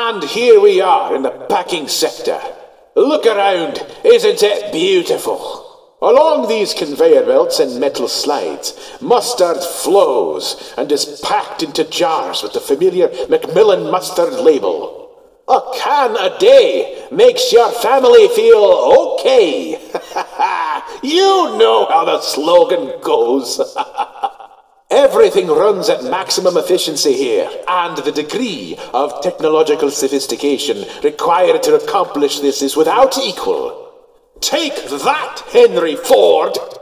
And here we are in the packing sector. Look around, isn't it beautiful? Along these conveyor belts and metal slides, mustard flows and is packed into jars with the familiar Macmillan mustard label. A can a day makes your family feel okay. You know how the slogan goes. Everything runs at maximum efficiency here, and the degree of technological sophistication required to accomplish this is without equal. Take that, Henry Ford!